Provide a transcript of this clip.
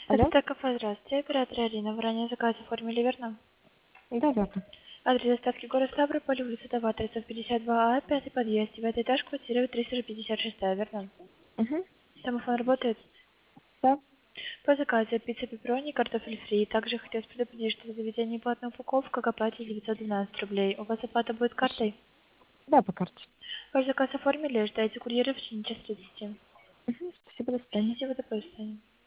Это Алло? кафе, здравствуйте, оператор Арина. Вы ранее заказ оформили, верно? Да, верно. Адрес доставки город Ставрополь, улица Товатрицев, 52А, пятый подъезд, 9 этаж, квартира 356, верно? Угу. Домофон работает? Да. По заказу пицца пепперони, картофель фри. Также хотелось предупредить, что в заведении платная упаковка к оплате 912 рублей. У вас оплата будет картой? Да, по карте. Ваш заказ оформили, ждайте курьера в течение часа 30. Угу. Спасибо, до свидания. Всего доброго, до свидания.